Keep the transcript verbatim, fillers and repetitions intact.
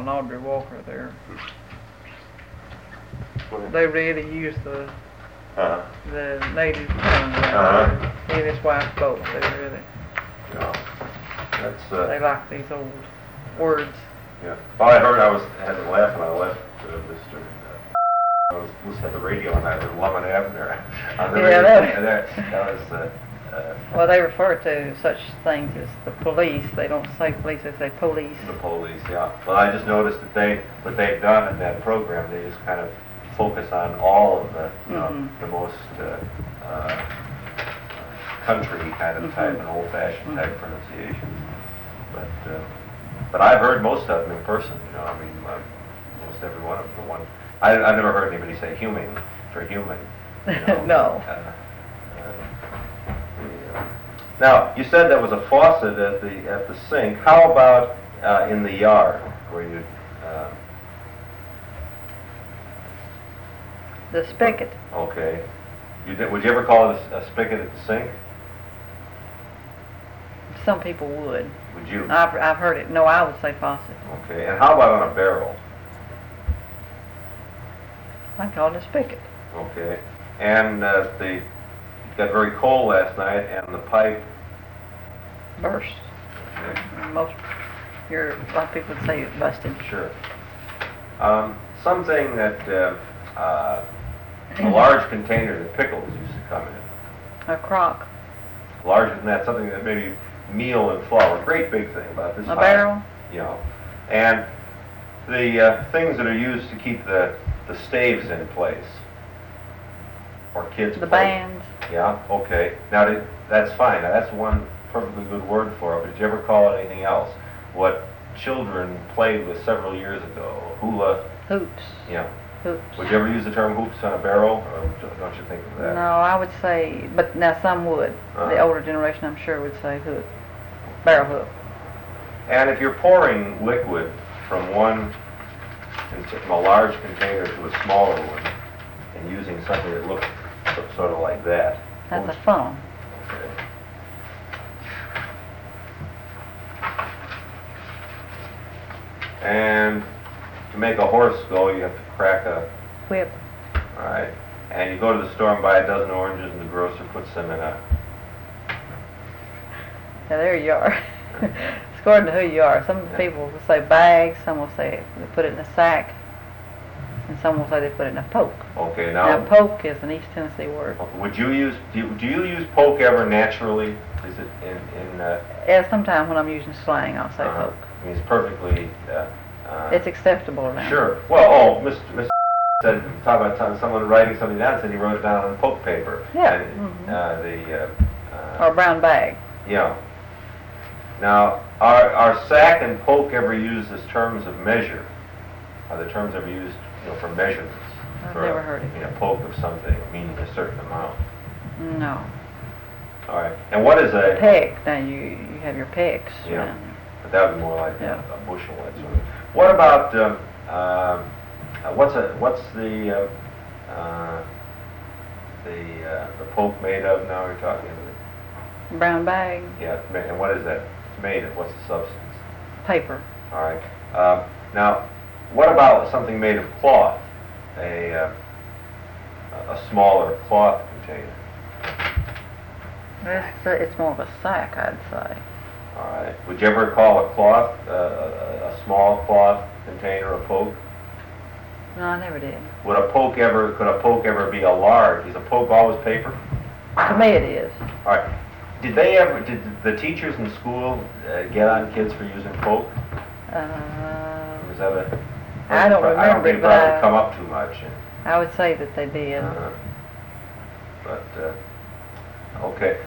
and Audrey Walker there. They really use the Uh-huh. the native tongue. Uh-huh. He and his wife both. They really Yeah. That's, uh, they like these old words. yeah. Well, I heard I was, I had to laugh when I left uh, Mister Uh, I was listening to the radio and I heard Lum and Abner on the Yeah, radio. that- And that, that was, uh, uh, Well, they refer to such things as the police. They don't say police, they say police. the police, yeah. Well, I just noticed that they, what they've done in that program, they just kind of focus on all of the, you know, Mhm. the most, uh, uh, country kind of type Mhm. and old-fashioned Mhm. type pronunciations. But, uh, but I've heard most of them in person, you know, I mean, uh, most every one of them. The one, I, I've never heard anybody say human for human. You know, No. Uh, uh, the, uh, now, you said there was a faucet at the at the sink. How about uh, in the yard where you? Uh, The spigot. okay. You did, would you ever call it a, a spigot at the sink? Some people would. Would you? I've, I've heard it. No, I would say faucet. Okay. And how about on a barrel? I call it a spigot. Okay. And uh, the it got very cold last night, and the pipe. Burst. Okay. Most, your, a lot of people would say it busted. Sure. Um, something that uh, uh, a large container that pickles used to come in. A crock. Larger than that, something that maybe meal and flour. Great big thing about this. A high, barrel. You know, and the uh, things that are used to keep the the staves in place. Or kids. The play. bands. Yeah. Okay. Now did, that's fine. Now that's one perfectly good word for it. But did you ever call it anything else? What children played with several years ago? Hula. Hoops. Yeah. Hoops. Would you ever use the term hoops on a barrel, or don't you think of that? No, I would say, but now some would. Uh-huh. The older generation, I'm sure, would say hook. Barrel hook. And if you're pouring liquid from one, from a large container to a smaller one, and using something that looks sort of like that. That's what a funnel. would- Okay. And to make a horse go, you have to crack a, Whip. all right, and you go to the store and buy a dozen oranges, and the grocer puts them in a, Yeah, there you are. It's according to who you are. Some people will say bags, some will say they put it in a sack, and some will say they put it in a poke. okay, Now, now, poke is an East Tennessee word. would you use, do you, do you use poke ever naturally? Is it in, in, uh, Yeah, sometimes when I'm using slang, I'll say uh-huh. poke. I mean, it's perfectly, uh, uh, It's acceptable around. sure. Well, oh, Mister Mister said, talk about t- someone writing something down, said he wrote it down on poke paper. Yeah, And, mhm. uh, the, uh, uh, Or a brown bag. yeah. Now, are, are sack and poke ever used as terms of measure? Are the terms ever used, you know, for measurements? I've For never a, heard it. You know, poke of something, meaning a certain amount. No. All right. And what is a... Peck. Now you you have your pecks. Yeah. around there. But that would be more like Yeah. a, a bushel, that sort of. What about, um, um, uh, what's a, what's the, uh, uh, the, uh, the poke made of now we're talking about? Brown bag. Yeah, ma- and what is that? It's made of, what's the substance? Paper. All right. Um, now, what about something made of cloth? A, uh, a a smaller cloth container. It's, it's more of a sack, I'd say. All right. Would you ever call a cloth, uh, a, a small cloth container a poke? No, I never did. Would a poke ever, could a poke ever be a large? Is a poke always paper? To me, it is. All right. Did they ever, did the teachers in school uh, get on kids for using poke? Uh, Was that a... I don't I don't remember, think it but ever I- come up too much. I would say that they did. Uh, But, uh, okay.